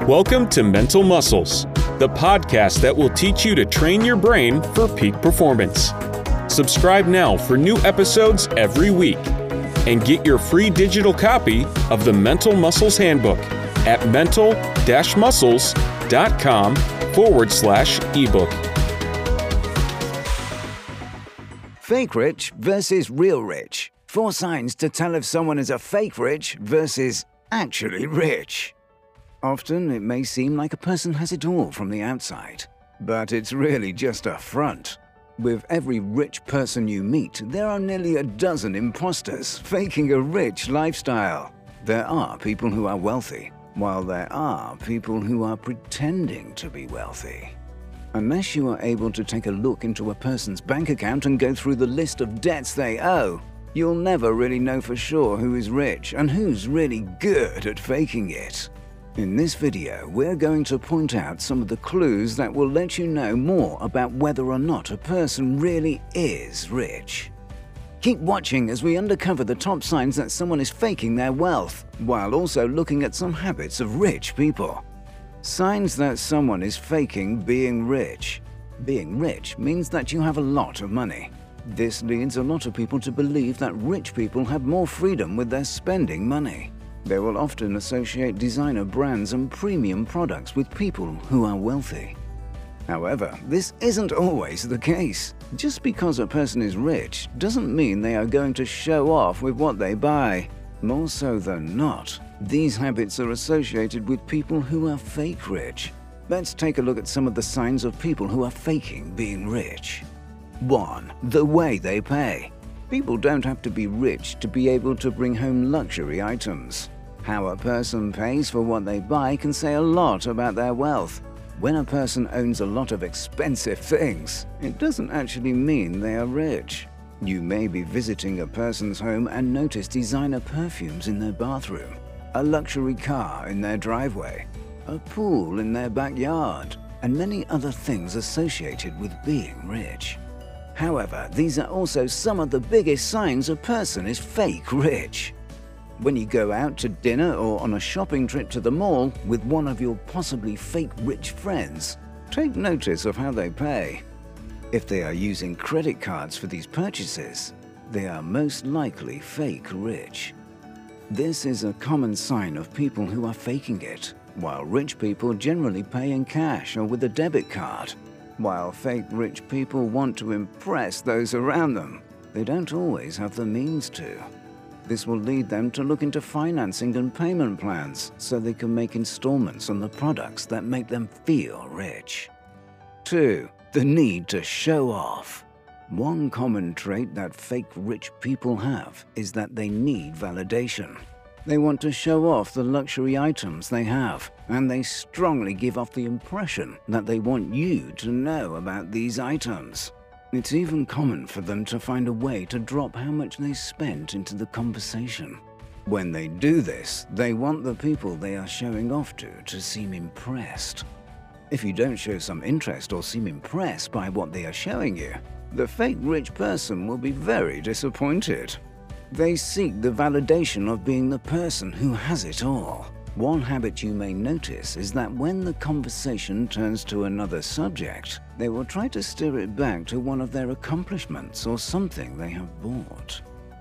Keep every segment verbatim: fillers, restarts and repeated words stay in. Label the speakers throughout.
Speaker 1: Welcome to Mental Muscles, the podcast that will teach you to train your brain for peak performance. Subscribe now for new episodes every week and get your free digital copy of the Mental Muscles Handbook at mental-muscles.com forward slash ebook.
Speaker 2: Fake rich versus real rich. Four signs to tell if someone is a fake rich versus actually rich. Often it may seem like a person has it all from the outside, but it's really just a front. With every rich person you meet, there are nearly a dozen imposters faking a rich lifestyle. There are people who are wealthy, while there are people who are pretending to be wealthy. Unless you are able to take a look into a person's bank account and go through the list of debts they owe, you'll never really know for sure who is rich and who's really good at faking it. In this video, we're going to point out some of the clues that will let you know more about whether or not a person really is rich. Keep watching as we uncover the top signs that someone is faking their wealth, while also looking at some habits of rich people. Signs that someone is faking being rich. Being rich means that you have a lot of money. This leads a lot of people to believe that rich people have more freedom with their spending money. They will often associate designer brands and premium products with people who are wealthy. However, this isn't always the case. Just because a person is rich doesn't mean they are going to show off with what they buy. More so than not, these habits are associated with people who are fake rich. Let's take a look at some of the signs of people who are faking being rich. one. The way they pay. People don't have to be rich to be able to bring home luxury items. How a person pays for what they buy can say a lot about their wealth. When a person owns a lot of expensive things, it doesn't actually mean they are rich. You may be visiting a person's home and notice designer perfumes in their bathroom, a luxury car in their driveway, a pool in their backyard, and many other things associated with being rich. However, these are also some of the biggest signs a person is fake rich. When you go out to dinner or on a shopping trip to the mall with one of your possibly fake rich friends, take notice of how they pay. If they are using credit cards for these purchases, they are most likely fake rich. This is a common sign of people who are faking it, while rich people generally pay in cash or with a debit card. While fake rich people want to impress those around them, they don't always have the means to. This will lead them to look into financing and payment plans so they can make installments on the products that make them feel rich. two. The need to show off. One common trait that fake rich people have is that they need validation. They want to show off the luxury items they have, and they strongly give off the impression that they want you to know about these items. It's even common for them to find a way to drop how much they spent into the conversation. When they do this, they want the people they are showing off to to seem impressed. If you don't show some interest or seem impressed by what they are showing you, the fake rich person will be very disappointed. They seek the validation of being the person who has it all. One habit you may notice is that when the conversation turns to another subject, they will try to steer it back to one of their accomplishments or something they have bought.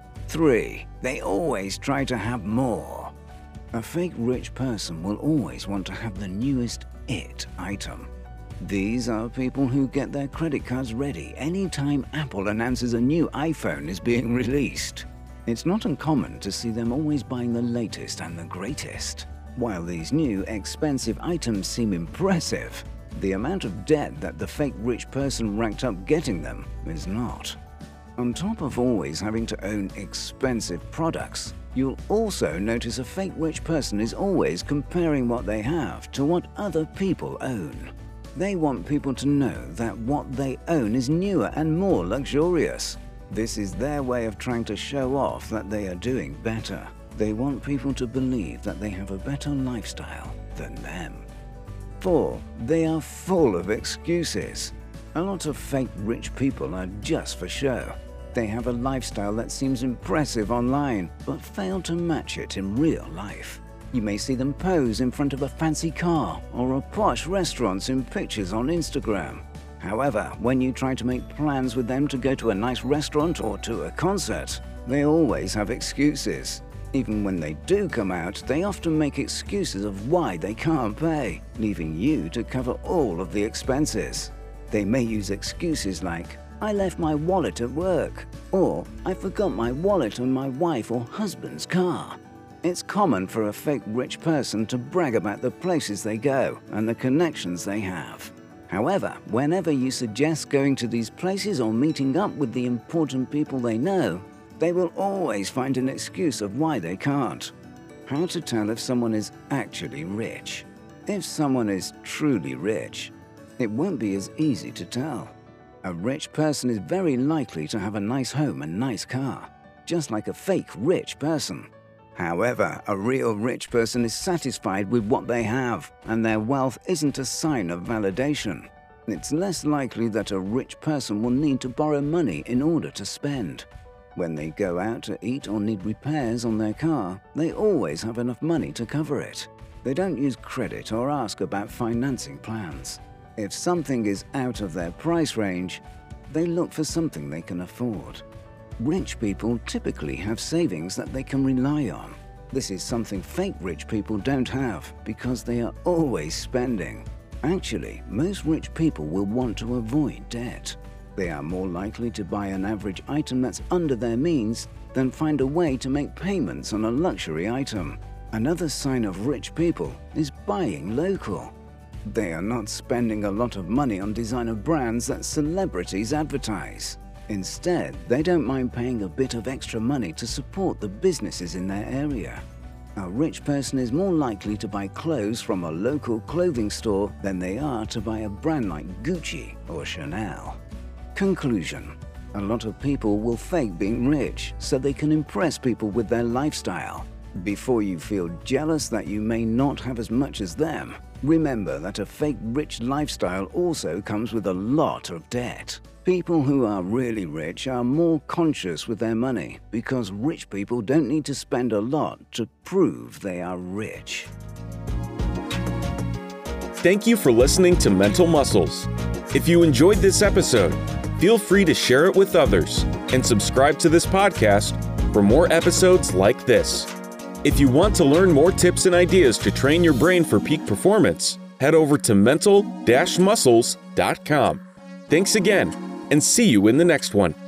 Speaker 2: three. They always try to have more. A fake rich person will always want to have the newest it item. These are people who get their credit cards ready anytime Apple announces a new iPhone is being released. It's not uncommon to see them always buying the latest and the greatest. While these new, expensive items seem impressive, the amount of debt that the fake rich person racked up getting them is not. On top of always having to own expensive products, you'll also notice a fake rich person is always comparing what they have to what other people own. They want people to know that what they own is newer and more luxurious. This is their way of trying to show off that they are doing better. They want people to believe that they have a better lifestyle than them. four. They are full of excuses. A lot of fake rich people are just for show. They have a lifestyle that seems impressive online, but fail to match it in real life. You may see them pose in front of a fancy car or a posh restaurant in pictures on Instagram. However, when you try to make plans with them to go to a nice restaurant or to a concert, they always have excuses. Even when they do come out, they often make excuses of why they can't pay, leaving you to cover all of the expenses. They may use excuses like, "I left my wallet at work," or "I forgot my wallet on my wife or husband's car." It's common for a fake rich person to brag about the places they go and the connections they have. However, whenever you suggest going to these places or meeting up with the important people they know, they will always find an excuse of why they can't. How to tell if someone is actually rich? If someone is truly rich, it won't be as easy to tell. A rich person is very likely to have a nice home and nice car, just like a fake rich person. However, a real rich person is satisfied with what they have, and their wealth isn't a sign of validation. It's less likely that a rich person will need to borrow money in order to spend. When they go out to eat or need repairs on their car, they always have enough money to cover it. They don't use credit or ask about financing plans. If something is out of their price range, they look for something they can afford. Rich people typically have savings that they can rely on. This is something fake rich people don't have because they are always spending. Actually, most rich people will want to avoid debt. They are more likely to buy an average item that's under their means than find a way to make payments on a luxury item. Another sign of rich people is buying local. They are not spending a lot of money on designer brands that celebrities advertise. Instead, they don't mind paying a bit of extra money to support the businesses in their area. A rich person is more likely to buy clothes from a local clothing store than they are to buy a brand like Gucci or Chanel. Conclusion: a lot of people will fake being rich so they can impress people with their lifestyle. Before you feel jealous that you may not have as much as them, remember that a fake rich lifestyle also comes with a lot of debt. People who are really rich are more conscious with their money because rich people don't need to spend a lot to prove they are rich.
Speaker 1: Thank you for listening to Mental Muscles. If you enjoyed this episode, feel free to share it with others and subscribe to this podcast for more episodes like this. If you want to learn more tips and ideas to train your brain for peak performance, head over to mental dash muscles dot com. Thanks again, and see you in the next one.